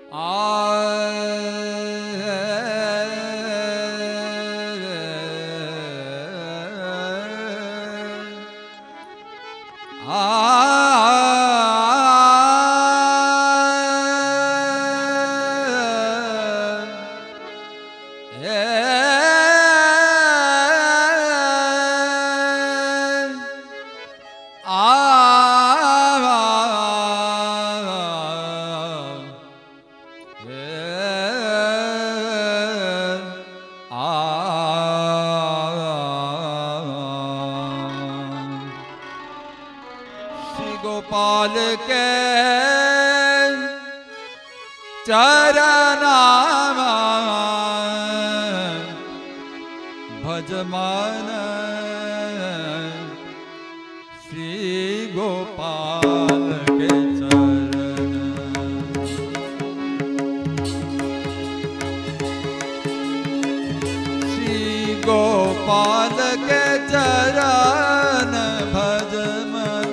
गोपाल के चरणा भज मन श्री गोपाल के चरण श्री गोपाल के चरण भज मन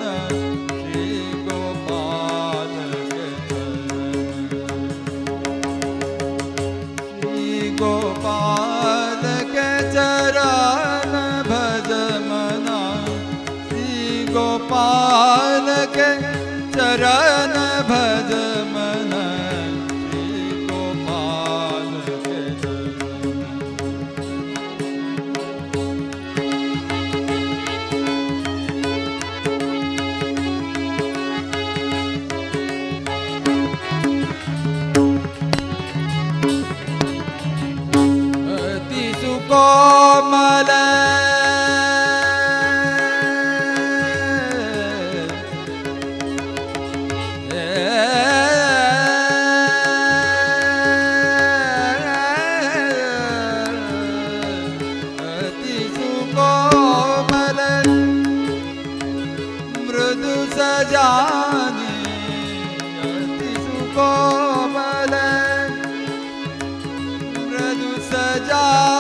गोपाल के चरण भज मना श्री गोपाल के चरण भज मना श्री गोपाल के कोमल अति सुकोमल मृदु सजानी अति सुकोमल मृदु सजा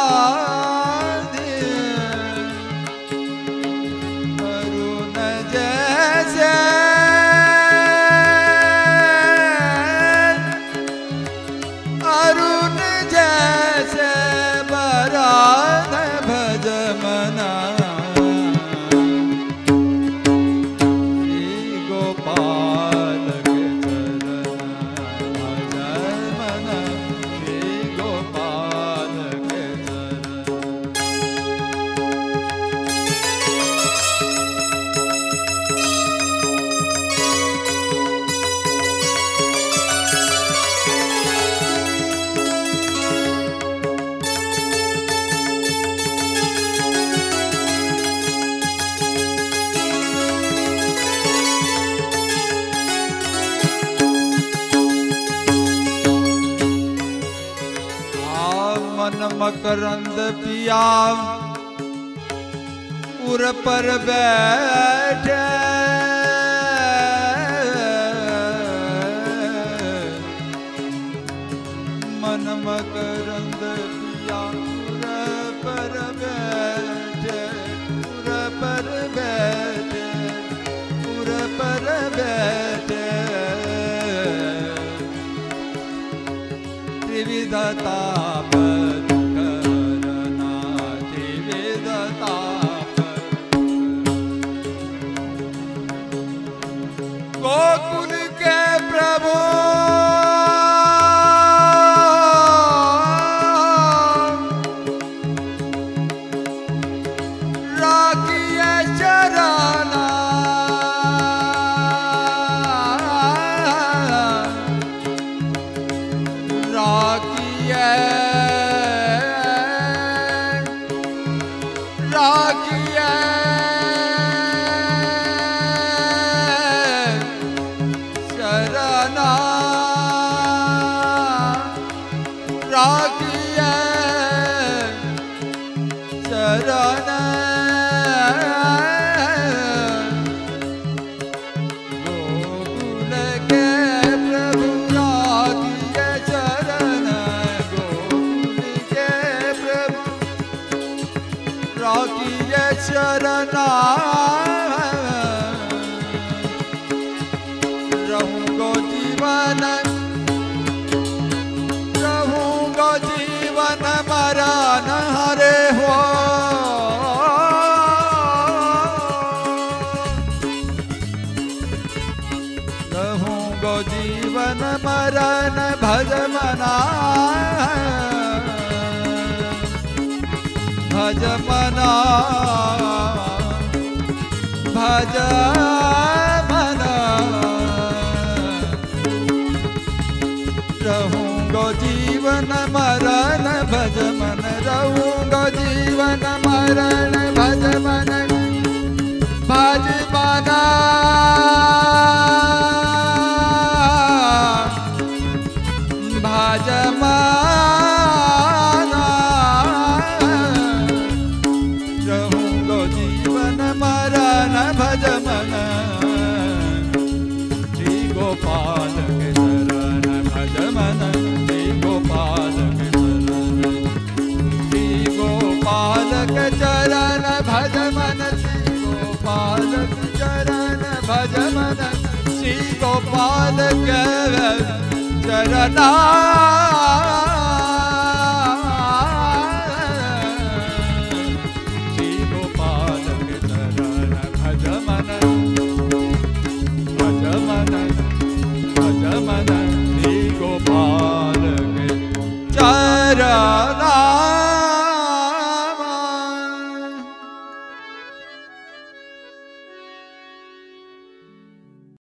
मकरंद पिया उर पर बैठे मन मकरंद पिया उर पर बैठे उर पर बैठे उर पर बैठे त्रिविधता गोकुल के प्रभु राखिए चरना राखिए राखिए राखिए चरण गोकुल के प्रभु राखिए चरण गोकुल के प्रभु राखिए चरण रहूंगो जीवन जीवन मरण भज मना भज मना भज मना रहूंगो जीवन मरण भज मन रहूंगो जीवन मरण भज मन भज मना भज मना रहूंगो जीवन मरण भज मन श्री गोपाल के शरण भज मन श्री गोपाल के शरण श्री गोपाल के चरण भज मन श्री गोपाल के चरण भज मन श्री गोपाल के चरण